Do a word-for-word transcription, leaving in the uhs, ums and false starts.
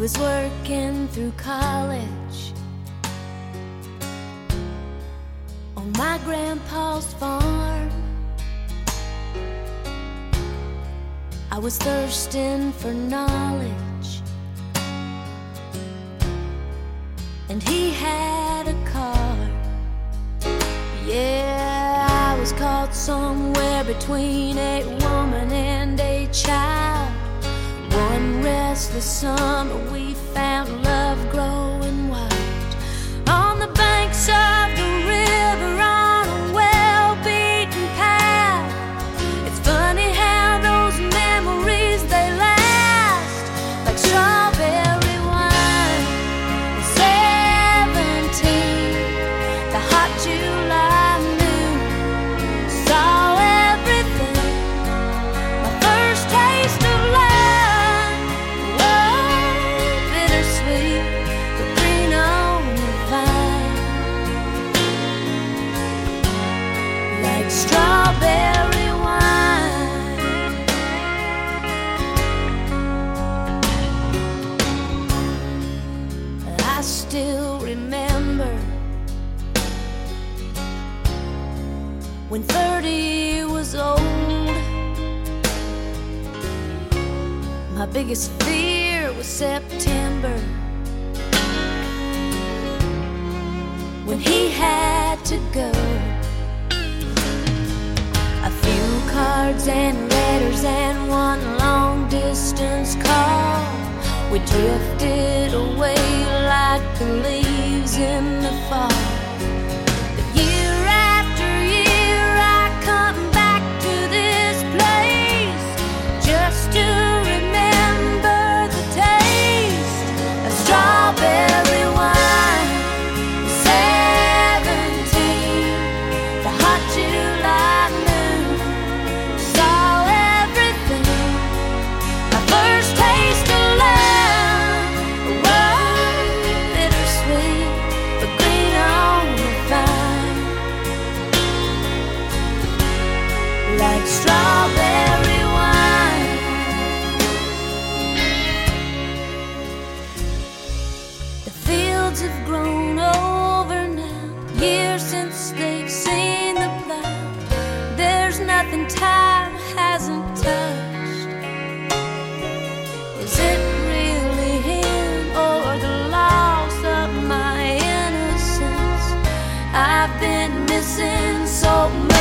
was working through college on my grandpa's farm. I was thirsting for knowledge, and he had a car. Yeah, I was caught somewhere between a woman and a child. One restless summer we found love growing wild on the banks of the river on a well-beaten path. It's funny how those memories, they last like strawberry wine. At seventeen, the hot July noon saw everything. My first taste of love, strawberry wine. I still remember when thirty was old. My biggest fear was September, when he had to go. A few cards and letters and one long distance call. We drifted away like the leaves in the fall. But year after year I come back to this place just to remember the taste of strawberry wine. Seventeen, the hot July like strawberry wine. The fields have grown over now, years since they've seen the plow. There's nothing time hasn't touched. Is it really him or the loss of my innocence? I've been missing so much.